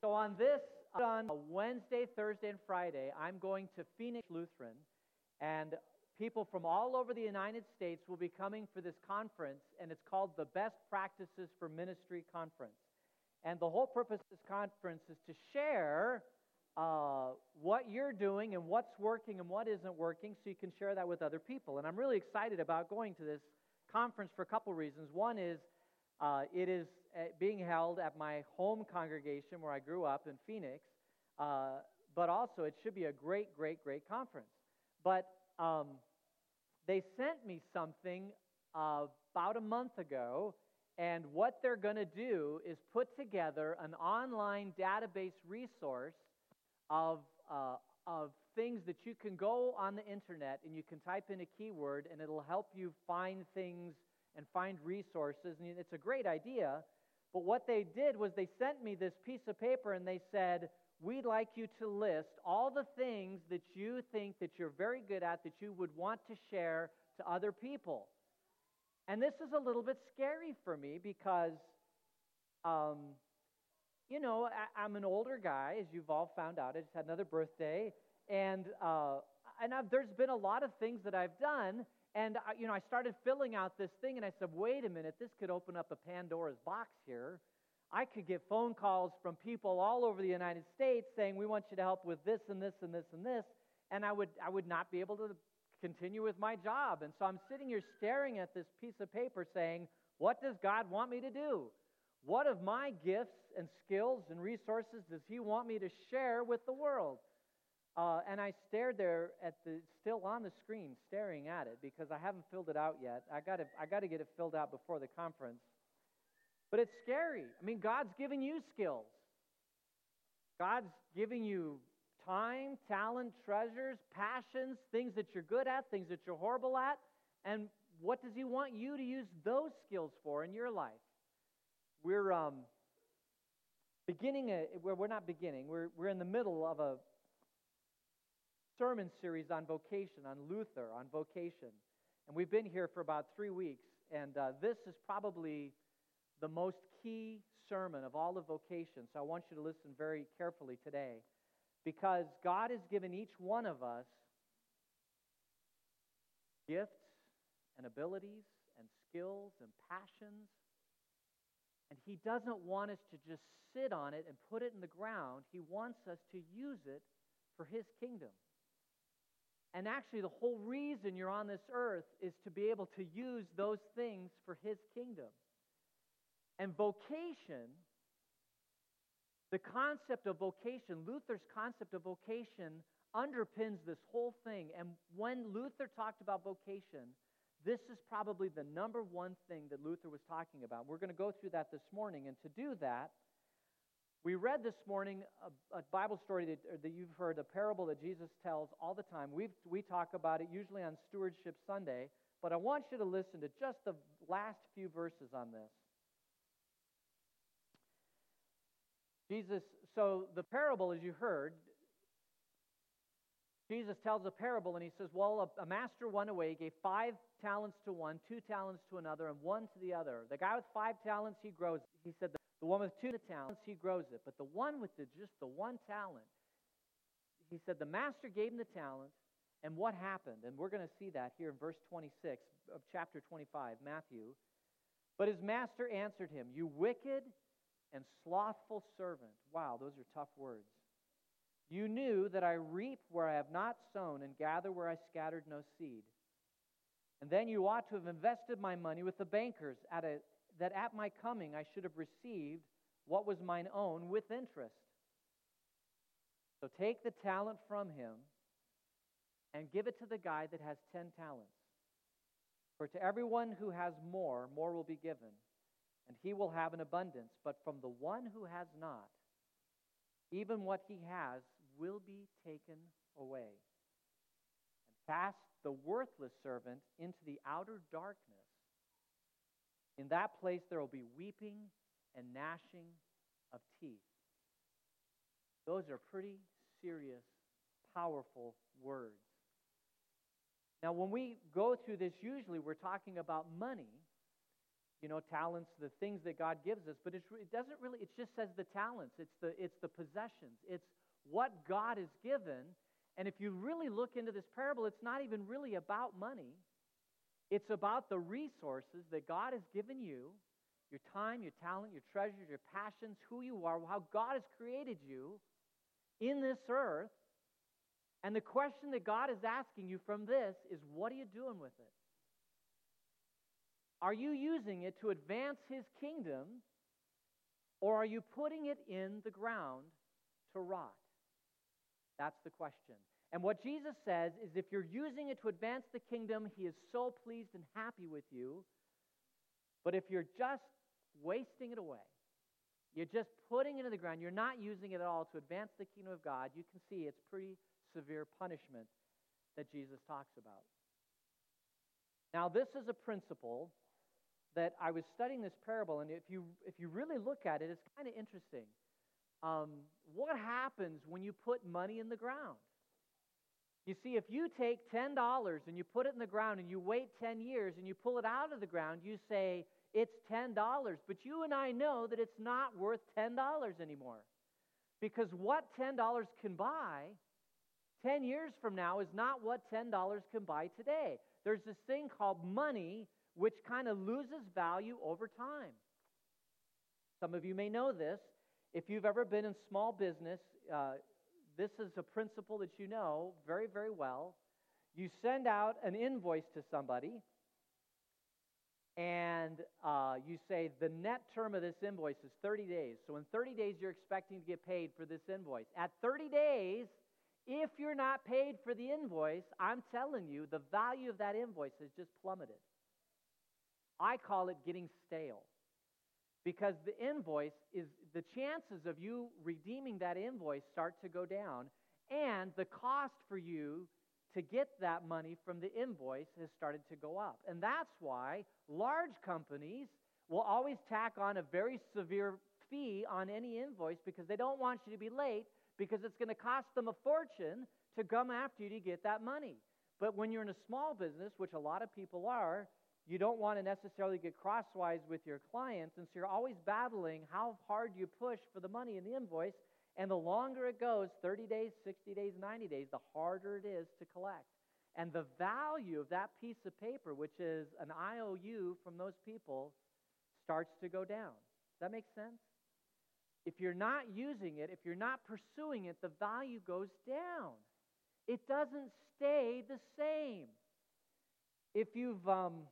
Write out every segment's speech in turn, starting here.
So on Wednesday, Thursday, and Friday, I'm going to Phoenix Lutheran, and people from all over the United States will be coming for this conference, and it's called the Best Practices for Ministry Conference. And the whole purpose of this conference is to share what you're doing and what's working and what isn't working, so you can share that with other people. And I'm really excited about going to this conference for a couple reasons. One is it is being held at my home congregation where I grew up in Phoenix, but also it should be a great conference. But they sent me something about a month ago, and what they're going to do is put together an online database resource of things that you can go on the internet and you can type in a keyword and it'll help you find things and find resources. And it's a great idea, but what they did was they sent me this piece of paper and they said, we'd like you to list all the things that you think that you're very good at that you would want to share to other people. And this is a little bit scary for me because, I'm an older guy, as you've all found out. I just had another birthday, and there's been a lot of things that I've done, and I started filling out this thing, and I said, wait a minute, this could open up a Pandora's box here. I could get phone calls from people all over the United States saying, we want you to help with this and this and this and this, and I would not be able to continue with my job. And so I'm sitting here staring at this piece of paper saying, what does God want me to do? What of my gifts and skills and resources does He want me to share with the world? And I stared there still on the screen, staring at it, because I haven't filled it out yet. I got to get it filled out before the conference. But it's scary. I mean, God's giving you skills. God's giving you time, talent, treasures, passions, things that you're good at, things that you're horrible at. And what does He want you to use those skills for in your life? We're we're in the middle of a sermon series on vocation, on Luther, on vocation. And we've been here for about 3 weeks, and this is probably the most key sermon of all of vocation. So I want you to listen very carefully today, because God has given each one of us gifts and abilities and skills and passions. And He doesn't want us to just sit on it and put it in the ground. He wants us to use it for His kingdom. And actually, the whole reason you're on this earth is to be able to use those things for His kingdom. And vocation, the concept of vocation, Luther's concept of vocation underpins this whole thing. And when Luther talked about vocation, this is probably the number one thing that Luther was talking about. We're going to go through that this morning. And to do that, we read this morning a Bible story that you've heard, a parable that Jesus tells all the time. We talk about it usually on Stewardship Sunday, but I want you to listen to just the last few verses on this. So the parable, as you heard, Jesus tells a parable, and He says, well, a master went away, gave 5 talents to one, 2 talents to another, and 1 to the other. The guy with 5 talents, he grows it. He said, the one with 2 talents, he grows it. But the one with just the 1 talent, he said, the master gave him the talent, and what happened? And we're going to see that here in verse 26 of chapter 25, Matthew. But his master answered him, you wicked and slothful servant. Wow, those are tough words. You knew that I reap where I have not sown and gather where I scattered no seed. And then you ought to have invested my money with the bankers, that at my coming I should have received what was mine own with interest. So take the talent from him and give it to the guy that has 10 talents. For to everyone who has more will be given, and he will have an abundance. But from the one who has not, even what he has will be taken away. And cast the worthless servant into the outer darkness. In that place there will be weeping and gnashing of teeth. Those are pretty serious, powerful words. Now, when we go through this, usually we're talking about money, talents, the things that God gives us, but it doesn't really, it just says the talents, it's the possessions, it's what God has given. And if you really look into this parable, it's not even really about money. It's about the resources that God has given you, your time, your talent, your treasures, your passions, who you are, how God has created you in this earth. And the question that God is asking you from this is, what are you doing with it? Are you using it to advance His kingdom, or are you putting it in the ground to rot? That's the question. And what Jesus says is, if you're using it to advance the kingdom, He is so pleased and happy with you. But if you're just wasting it away, you're just putting it in the ground, you're not using it at all to advance the kingdom of God, you can see it's pretty severe punishment that Jesus talks about. Now, this is a principle that I was studying this parable, and if you really look at it, it's kind of interesting. What happens when you put money in the ground? You see, if you take $10 and you put it in the ground and you wait 10 years and you pull it out of the ground, you say, it's $10. But you and I know that it's not worth $10 anymore. Because what $10 can buy 10 years from now is not what $10 can buy today. There's this thing called money, which kind of loses value over time. Some of you may know this. If you've ever been in small business, this is a principle that you know very, very well. You send out an invoice to somebody, and you say the net term of this invoice is 30 days. So in 30 days, you're expecting to get paid for this invoice. At 30 days, if you're not paid for the invoice, I'm telling you, the value of that invoice has just plummeted. I call it getting stale. Because the invoice is, the chances of you redeeming that invoice start to go down, and the cost for you to get that money from the invoice has started to go up. And that's why large companies will always tack on a very severe fee on any invoice, because they don't want you to be late, because it's going to cost them a fortune to come after you to get that money. But when you're in a small business, which a lot of people are, you don't want to necessarily get crosswise with your clients, and so you're always battling how hard you push for the money in the invoice, and the longer it goes, 30 days, 60 days, 90 days, the harder it is to collect. And the value of that piece of paper, which is an IOU from those people, starts to go down. Does that make sense? If you're not using it, if you're not pursuing it, the value goes down. It doesn't stay the same. If you've...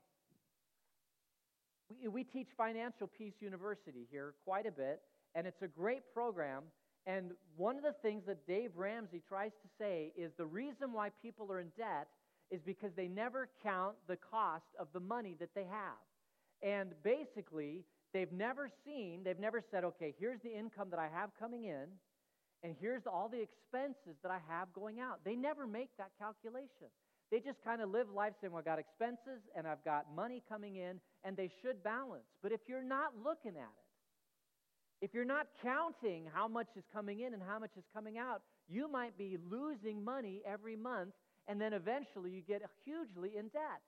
We teach Financial Peace University here quite a bit, and it's a great program. And one of the things that Dave Ramsey tries to say is the reason why people are in debt is because they never count the cost of the money that they have. And basically, they've never said, okay, here's the income that I have coming in, and here's all the expenses that I have going out. They never make that calculation. They just kind of live life saying, well, I've got expenses and I've got money coming in, and they should balance. But if you're not looking at it, if you're not counting how much is coming in and how much is coming out, you might be losing money every month, and then eventually you get hugely in debt.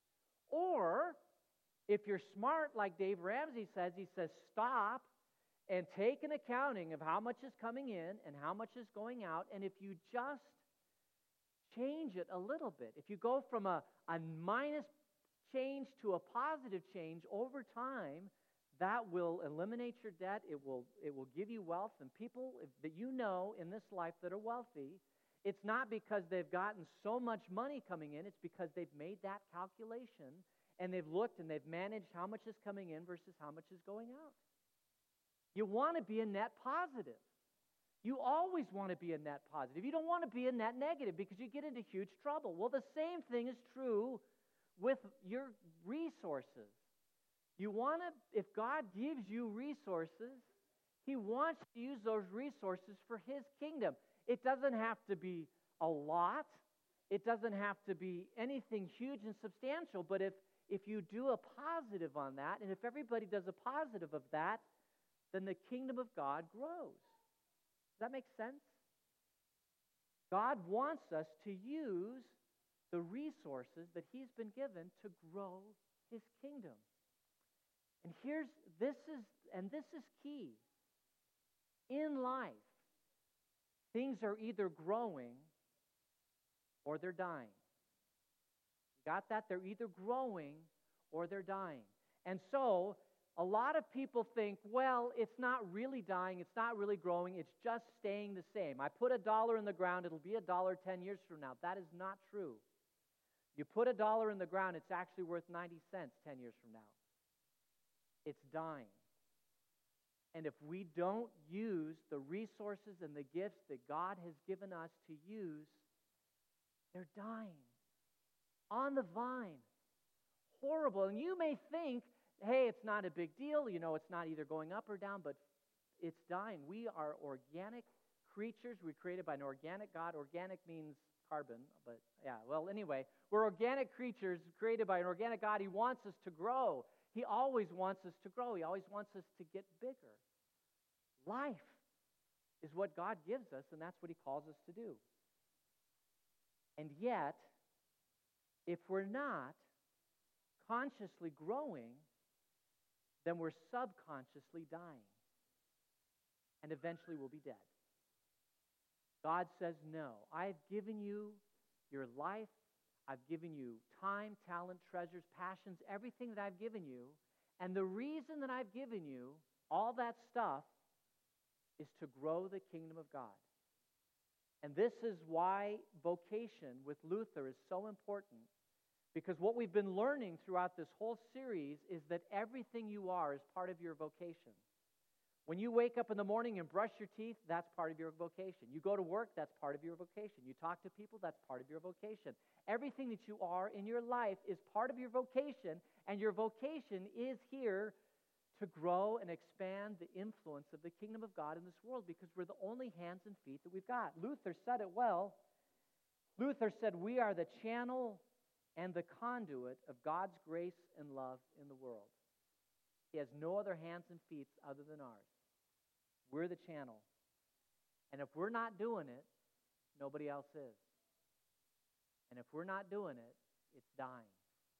Or, if you're smart, like Dave Ramsey says, he says, stop and take an accounting of how much is coming in and how much is going out, and if you just change it a little bit. If you go from a minus change to a positive change over time, that will eliminate your debt. It will give you wealth. And people that you know in this life that are wealthy, it's not because they've gotten so much money coming in. It's because they've made that calculation, and they've looked and they've managed how much is coming in versus how much is going out. You want to be a net positive. You always want to be a net positive. You don't want to be a net negative, because you get into huge trouble. Well, the same thing is true with your resources. You want to, if God gives you resources, He wants to use those resources for His kingdom. It doesn't have to be a lot. It doesn't have to be anything huge and substantial. But if you do a positive on that, and if everybody does a positive of that, then the kingdom of God grows. Does that make sense? God wants us to use the resources that He's been given to grow His kingdom. And this is key. In life, things are either growing or they're dying. Got that? They're either growing or they're dying. And so, a lot of people think, well, it's not really dying, it's not really growing, it's just staying the same. I put $1 in the ground, it'll be $1 10 years from now. That is not true. You put $1 in the ground, it's actually worth 90 cents 10 years from now. It's dying. And if we don't use the resources and the gifts that God has given us to use, they're dying. On the vine. Horrible. And you may think, hey, it's not a big deal. You know, it's not either going up or down, but it's dying. We are organic creatures. We're created by an organic God. Organic means carbon, but yeah, well, anyway, we're organic creatures created by an organic God. He wants us to grow. He always wants us to grow. He always wants us to get bigger. Life is what God gives us, and that's what He calls us to do. And yet, if we're not consciously growing, then we're subconsciously dying. And eventually we'll be dead. God says, no, I've given you your life. I've given you time, talent, treasures, passions, everything that I've given you. And the reason that I've given you all that stuff is to grow the kingdom of God. And this is why vocation with Luther is so important. Because what we've been learning throughout this whole series is that everything you are is part of your vocation. When you wake up in the morning and brush your teeth, that's part of your vocation. You go to work, that's part of your vocation. You talk to people, that's part of your vocation. Everything that you are in your life is part of your vocation, and your vocation is here to grow and expand the influence of the kingdom of God in this world, because we're the only hands and feet that we've got. Luther said it well. Luther said, we are the channel and the conduit of God's grace and love in the world. He has no other hands and feet other than ours. We're the channel. And if we're not doing it, nobody else is. And if we're not doing it, it's dying.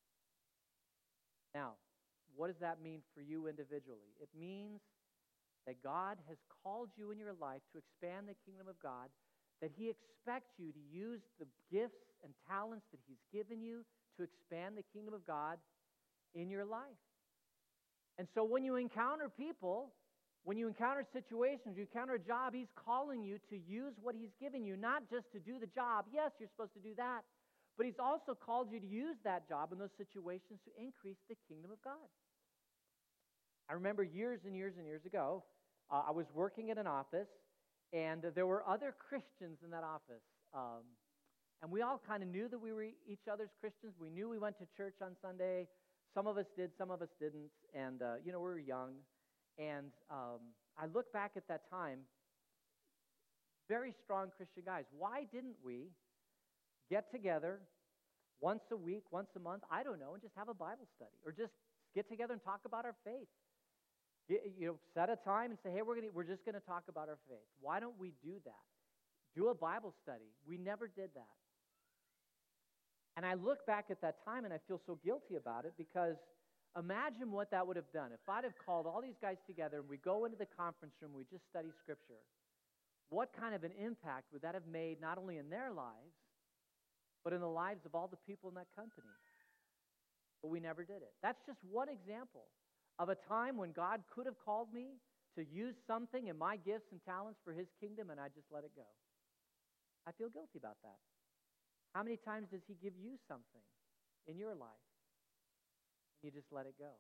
Now, what does that mean for you individually? It means that God has called you in your life to expand the kingdom of God, that He expects you to use the gifts and talents that He's given you to expand the kingdom of God in your life. And so when you encounter people, when you encounter situations, you encounter a job, He's calling you to use what He's given you, not just to do the job. Yes, you're supposed to do that, but He's also called you to use that job in those situations to increase the kingdom of God. I remember years and years and years ago, I was working at an office, and there were other Christians in that office. And we all kind of knew that we were each other's Christians. We knew we went to church on Sunday. Some of us did, some of us didn't. And, we were young. And I look back at that time, very strong Christian guys. Why didn't we get together once a week, once a month, I don't know, and just have a Bible study? Or just get together and talk about our faith? Set a time and say, hey, we're just going to talk about our faith. Why don't we do that? Do a Bible study. We never did that. And I look back at that time and I feel so guilty about it, because imagine what that would have done. If I'd have called all these guys together and we go into the conference room, we just study Scripture, what kind of an impact would that have made not only in their lives, but in the lives of all the people in that company? But we never did it. That's just one example of a time when God could have called me to use something in my gifts and talents for His kingdom, and I just let it go. I feel guilty about that. How many times does He give you something in your life, and you just let it go?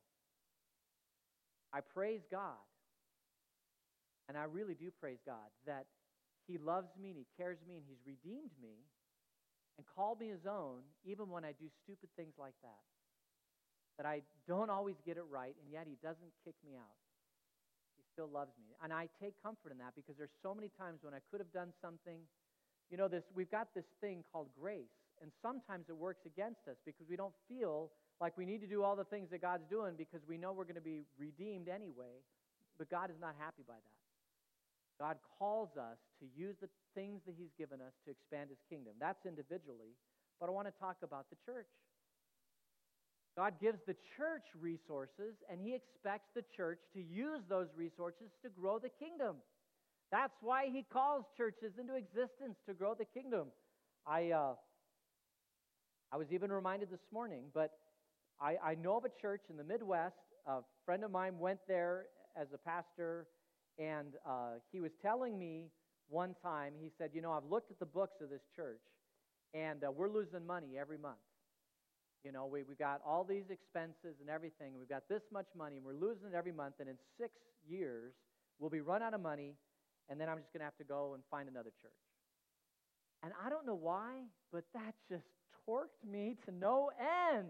I praise God, and I really do praise God, that He loves me and He cares me and He's redeemed me and called me His own, even when I do stupid things like that. That I don't always get it right, and yet He doesn't kick me out. He still loves me. And I take comfort in that, because there's so many times when I could have done something. We've got this thing called grace, and sometimes it works against us because we don't feel like we need to do all the things that God's doing because we know we're going to be redeemed anyway, but God is not happy by that. God calls us to use the things that He's given us to expand His kingdom. That's individually, but I want to talk about the church. God gives the church resources, and He expects the church to use those resources to grow the kingdom. That's why He calls churches into existence, to grow the kingdom. I was even reminded this morning, but I know of a church in the Midwest. A friend of mine went there as a pastor, and he was telling me one time, he said, I've looked at the books of this church, and we're losing money every month. We've got all these expenses and everything. We've got this much money, and we're losing it every month, and in 6 years, we'll be run out of money, and then I'm just going to have to go and find another church. And I don't know why, but that just torqued me to no end.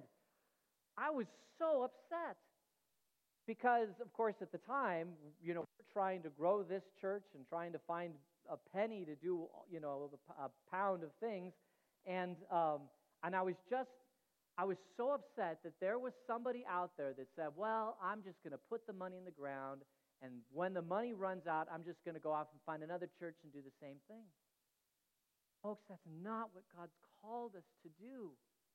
I was so upset because, of course, at the time, we're trying to grow this church and trying to find a penny to do, a pound of things, and I was so upset that there was somebody out there that said, well, I'm just going to put the money in the ground, and when the money runs out, I'm just going to go off and find another church and do the same thing. Folks, that's not what God's called us to do.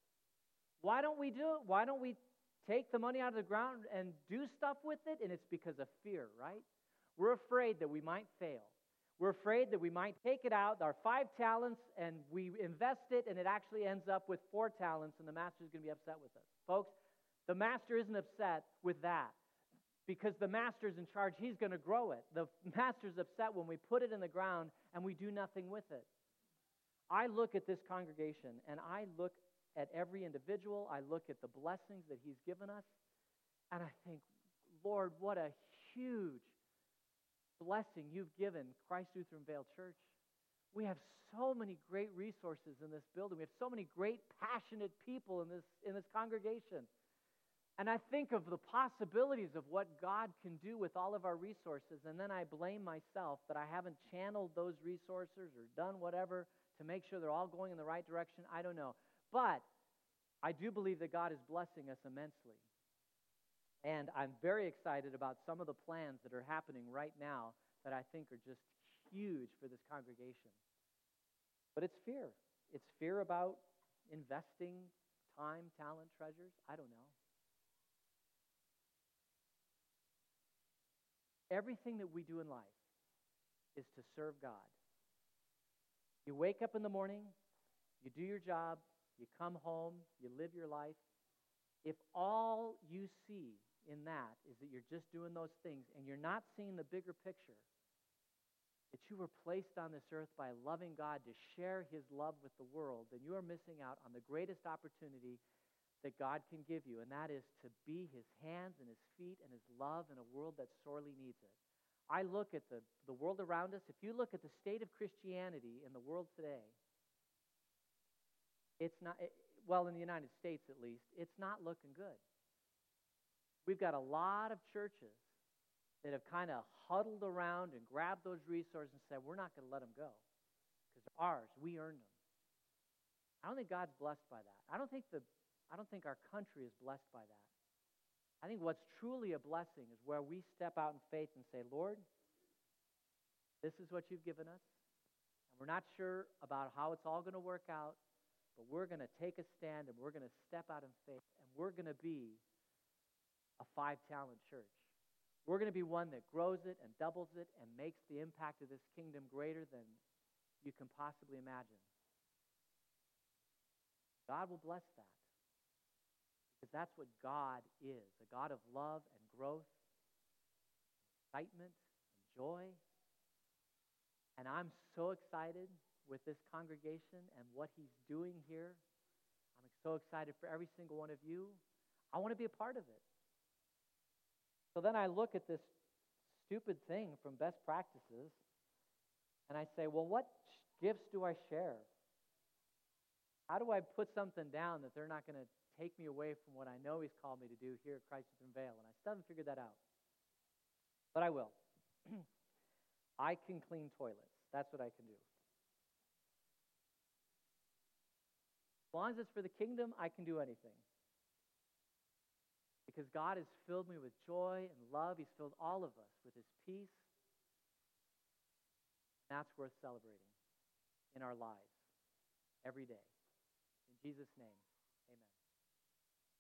Why don't we do it? Why don't we take the money out of the ground and do stuff with it? And it's because of fear, right? We're afraid that we might fail. We're afraid that we might take it out, our 5 talents, and we invest it, and it actually ends up with 4 talents, and the master's going to be upset with us. Folks, the master isn't upset with that because the master's in charge. He's going to grow it. The master's upset when we put it in the ground and we do nothing with it. I look at this congregation, and I look at every individual. I look at the blessings that He's given us, and I think, Lord, what a huge blessing You've given Christ Lutheran Vale Church. We have so many great resources in this building. We have so many great, passionate people in this congregation. And I think of the possibilities of what God can do with all of our resources, and then I blame myself that I haven't channeled those resources or done whatever to make sure they're all going in the right direction. I don't know. But I do believe that God is blessing us immensely. And I'm very excited about some of the plans that are happening right now that I think are just huge for this congregation. But it's fear. It's fear about investing time, talent, treasures. I don't know. Everything that we do in life is to serve God. You wake up in the morning, you do your job, you come home, you live your life. If all you see in that is that you're just doing those things and you're not seeing the bigger picture, that you were placed on this earth by loving God to share His love with the world, then you are missing out on the greatest opportunity that God can give you, and that is to be His hands and His feet and His love in a world that sorely needs it. I look at the world around us. If you look at the state of Christianity in the world today, it's not, well, in the United States at least, it's not looking good. We've got a lot of churches that have kind of huddled around and grabbed those resources and said, we're not going to let them go because they're ours. We earned them. I don't think God's blessed by that. I don't think our country is blessed by that. I think what's truly a blessing is where we step out in faith and say, Lord, this is what You've given us, and we're not sure about how it's all going to work out, but we're going to take a stand, and we're going to step out in faith, and we're going to be a 5-talent church. We're going to be one that grows it and doubles it and makes the impact of this kingdom greater than you can possibly imagine. God will bless that. Because that's what God is, a God of love and growth, excitement and joy. And I'm so excited with this congregation and what He's doing here. I'm so excited for every single one of you. I want to be a part of it. So then I look at this stupid thing from best practices, and I say, well, what gifts do I share? How do I put something down that they're not going to take me away from what I know He's called me to do here at Christ Lutheran Vale? And I still haven't figured that out. But I will. I can clean toilets. That's what I can do. As long as it's for the kingdom, I can do anything. Because God has filled me with joy and love. He's filled all of us with His peace. And that's worth celebrating in our lives every day. In Jesus' name.